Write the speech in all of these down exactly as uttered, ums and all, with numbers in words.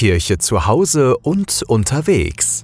Kirche zu Hause und unterwegs.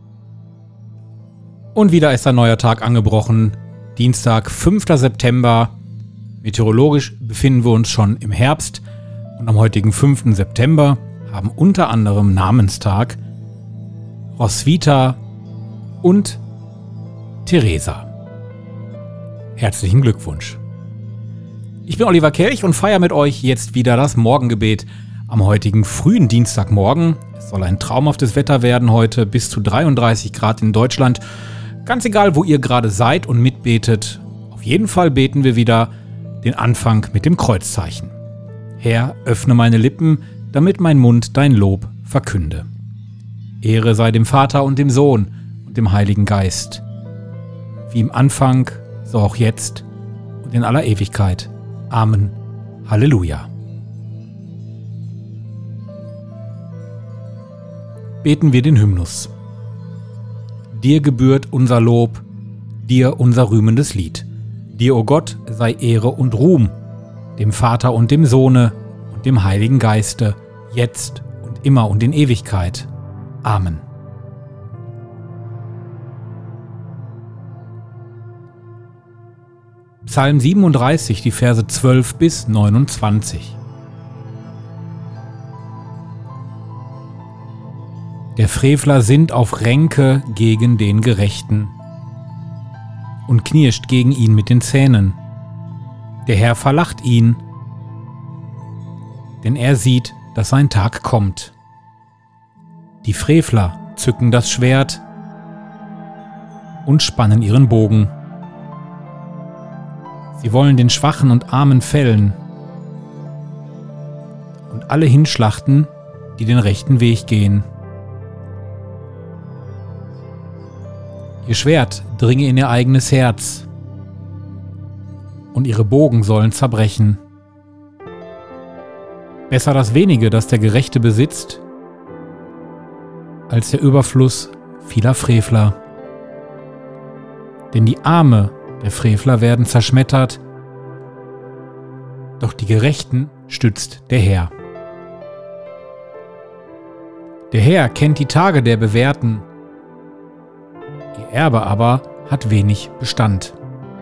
Und wieder ist ein neuer Tag angebrochen. Dienstag, fünfter September. Meteorologisch befinden wir uns schon im Herbst. Und am heutigen fünften September haben unter anderem Namenstag Roswitha und Theresa. Herzlichen Glückwunsch. Ich bin Oliver Kelch und feiere mit euch jetzt wieder das Morgengebet am heutigen frühen Dienstagmorgen. Es soll ein traumhaftes Wetter werden heute, bis zu dreiunddreißig Grad in Deutschland. Ganz egal, wo ihr gerade seid und mitbetet, auf jeden Fall beten wir wieder den Anfang mit dem Kreuzzeichen. Herr, öffne meine Lippen, damit mein Mund dein Lob verkünde. Ehre sei dem Vater und dem Sohn und dem Heiligen Geist, wie im Anfang, so auch jetzt und in aller Ewigkeit. Amen. Halleluja. Beten wir den Hymnus. Dir gebührt unser Lob, dir unser rühmendes Lied. Dir, o Gott, sei Ehre und Ruhm, dem Vater und dem Sohne und dem Heiligen Geiste, jetzt und immer und in Ewigkeit. Amen. Psalm siebenunddreißig, die Verse zwölf bis neunundzwanzig. Der Frevler sinnt auf Ränke gegen den Gerechten und knirscht gegen ihn mit den Zähnen. Der Herr verlacht ihn, denn er sieht, dass sein Tag kommt. Die Frevler zücken das Schwert und spannen ihren Bogen. Sie wollen den Schwachen und Armen fällen und alle hinschlachten, die den rechten Weg gehen. Ihr Schwert dringe in ihr eigenes Herz und ihre Bogen sollen zerbrechen. Besser das Wenige, das der Gerechte besitzt, als der Überfluss vieler Frevler. Denn die Arme der Frevler werden zerschmettert, doch die Gerechten stützt der Herr. Der Herr kennt die Tage der Bewährten, ihr Erbe aber hat wenig Bestand.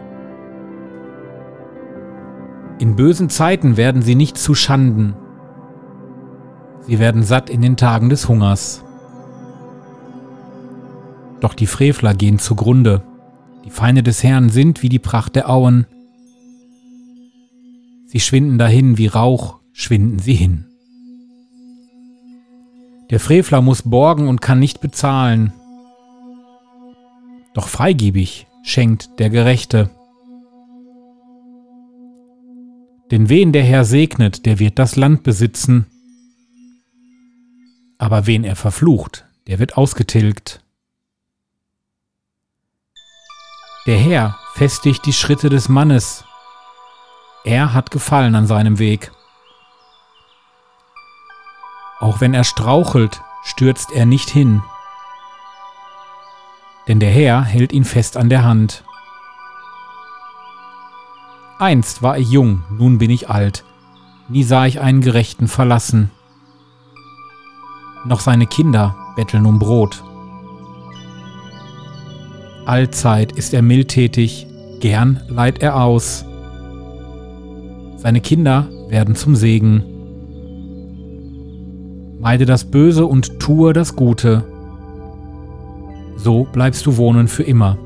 In bösen Zeiten werden sie nicht zu Schanden, sie werden satt in den Tagen des Hungers. Doch die Frevler gehen zugrunde. Die Feinde des Herrn sind wie die Pracht der Auen. Sie schwinden dahin, wie Rauch schwinden sie hin. Der Frevler muss borgen und kann nicht bezahlen. Doch freigebig schenkt der Gerechte. Denn wen der Herr segnet, der wird das Land besitzen. Aber wen er verflucht, der wird ausgetilgt. Der Herr festigt die Schritte des Mannes. Er hat Gefallen an seinem Weg. Auch wenn er strauchelt, stürzt er nicht hin. Denn der Herr hält ihn fest an der Hand. Einst war ich jung, nun bin ich alt. Nie sah ich einen Gerechten verlassen. Noch seine Kinder betteln um Brot. Allzeit ist er mildtätig, gern leiht er aus. Seine Kinder werden zum Segen. Meide das Böse und tue das Gute. So bleibst du wohnen für immer.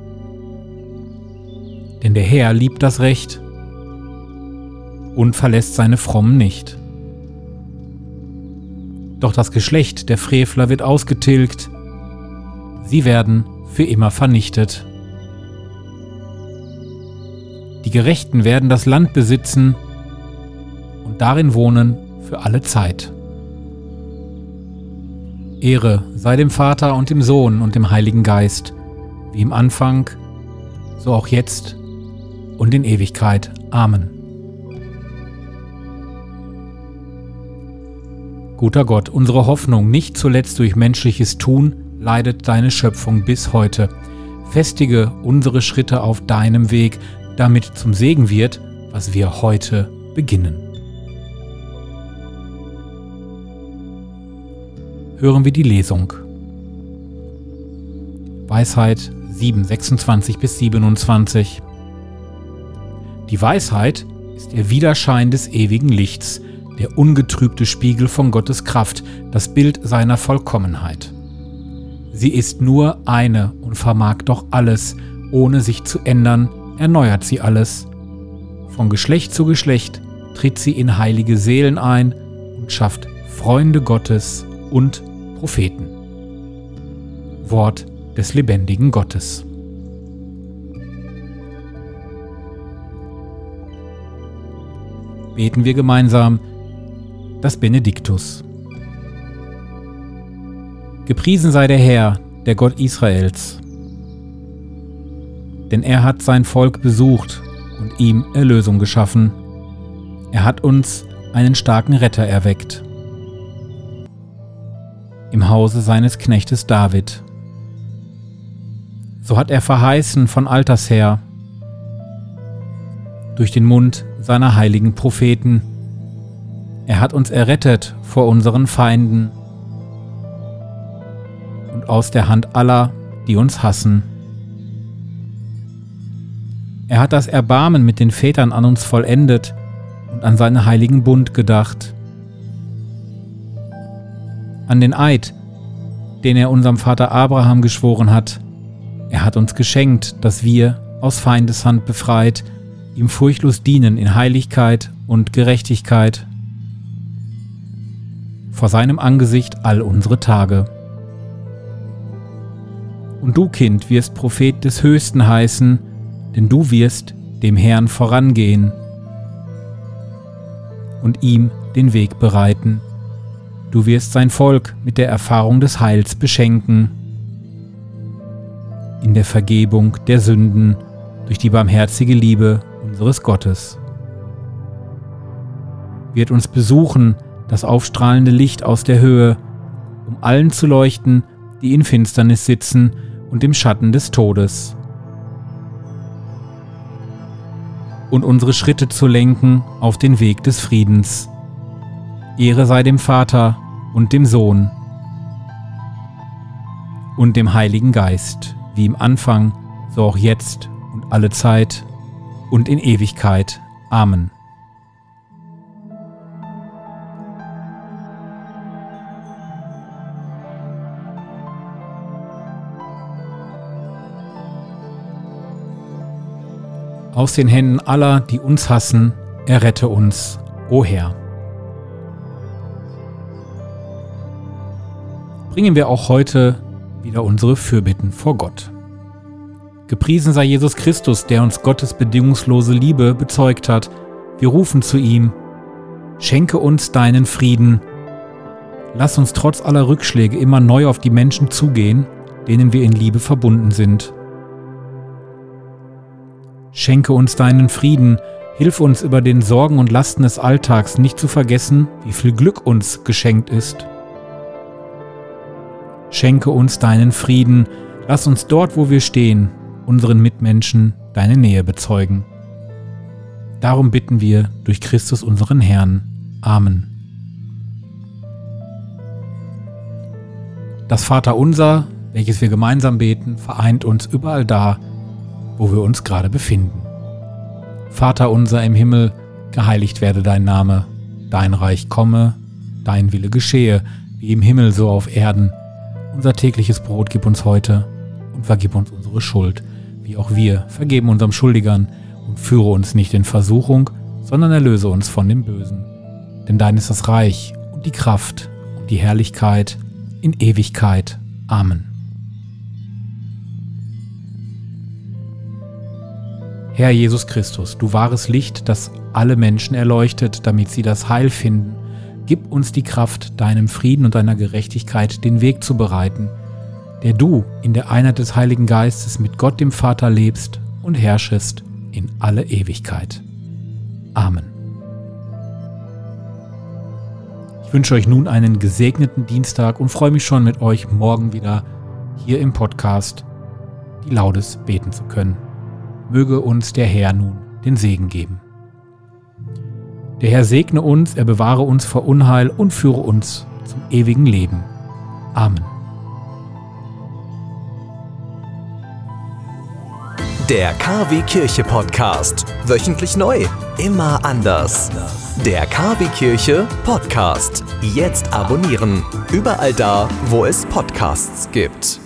Denn der Herr liebt das Recht und verlässt seine Frommen nicht. Doch das Geschlecht der Frevler wird ausgetilgt. Sie werden für immer vernichtet. Die Gerechten werden das Land besitzen und darin wohnen für alle Zeit. Ehre sei dem Vater und dem Sohn und dem Heiligen Geist, wie im Anfang, so auch jetzt und in Ewigkeit. Amen. Guter Gott, unsere Hoffnung, nicht zuletzt durch menschliches Tun, leidet deine Schöpfung bis heute. Festige unsere Schritte auf deinem Weg, damit zum Segen wird, was wir heute beginnen. hören wir die Lesung. Weisheit sieben, sechsundzwanzig bis siebenundzwanzig. Die Weisheit ist der Widerschein des ewigen Lichts, der ungetrübte Spiegel von Gottes Kraft, das Bild seiner Vollkommenheit. Sie ist nur eine und vermag doch alles, ohne sich zu ändern, erneuert sie alles. Von Geschlecht zu Geschlecht tritt sie in heilige Seelen ein und schafft Freunde Gottes und Propheten. Wort des lebendigen Gottes. Beten wir gemeinsam das Benediktus. Gepriesen sei der Herr, der Gott Israels, denn er hat sein Volk besucht und ihm Erlösung geschaffen. Er hat uns einen starken Retter erweckt. Im Hause seines Knechtes David. So hat er verheißen von alters her, durch den Mund seiner heiligen Propheten. Er hat uns errettet vor unseren Feinden und aus der Hand aller, die uns hassen. Er hat das Erbarmen mit den Vätern an uns vollendet und an seinen heiligen Bund gedacht. An den Eid, den er unserem Vater Abraham geschworen hat. Er hat uns geschenkt, dass wir, aus Feindeshand befreit, ihm furchtlos dienen in Heiligkeit und Gerechtigkeit. Vor seinem Angesicht all unsere Tage. Und du, Kind, wirst Prophet des Höchsten heißen, denn du wirst dem Herrn vorangehen und ihm den Weg bereiten. Du wirst sein Volk mit der Erfahrung des Heils beschenken, in der Vergebung der Sünden durch die barmherzige Liebe unseres Gottes. Wird uns besuchen das aufstrahlende Licht aus der Höhe, um allen zu leuchten, die in Finsternis sitzen und im Schatten des Todes. Und unsere Schritte zu lenken auf den Weg des Friedens. Ehre sei dem Vater und dem Sohn und dem Heiligen Geist, wie im Anfang, so auch jetzt und alle Zeit und in Ewigkeit. Amen. Aus den Händen aller, die uns hassen, errette uns, o Herr. Bringen wir auch heute wieder unsere Fürbitten vor Gott. Gepriesen sei Jesus Christus, der uns Gottes bedingungslose Liebe bezeugt hat. Wir rufen zu ihm: Schenke uns deinen Frieden. Lass uns trotz aller Rückschläge immer neu auf die Menschen zugehen, denen wir in Liebe verbunden sind. Schenke uns deinen Frieden, hilf uns über den Sorgen und Lasten des Alltags nicht zu vergessen, wie viel Glück uns geschenkt ist. Schenke uns deinen Frieden, lass uns dort, wo wir stehen, unseren Mitmenschen deine Nähe bezeugen. Darum bitten wir durch Christus unseren Herrn. Amen. Das Vaterunser, welches wir gemeinsam beten, vereint uns überall da, wo wir uns gerade befinden. Vater unser im Himmel, geheiligt werde dein Name, dein Reich komme, dein Wille geschehe, wie im Himmel so auf Erden. Unser tägliches Brot gib uns heute und vergib uns unsere Schuld, wie auch wir vergeben unserem Schuldigern, und führe uns nicht in Versuchung, sondern erlöse uns von dem Bösen. Denn dein ist das Reich und die Kraft und die Herrlichkeit in Ewigkeit. Amen. Herr Jesus Christus, du wahres Licht, das alle Menschen erleuchtet, damit sie das Heil finden, gib uns die Kraft, deinem Frieden und deiner Gerechtigkeit den Weg zu bereiten, der du in der Einheit des Heiligen Geistes mit Gott dem Vater lebst und herrschest in alle Ewigkeit. Amen. Ich wünsche euch nun einen gesegneten Dienstag und freue mich schon, mit euch morgen wieder hier im Podcast die Laudes beten zu können. Möge uns der Herr nun den Segen geben. Der Herr segne uns, er bewahre uns vor Unheil und führe uns zum ewigen Leben. Amen. Der K W Kirche Podcast. Wöchentlich neu. Immer anders. Der K W Kirche Podcast. Jetzt abonnieren. Überall da, wo es Podcasts gibt.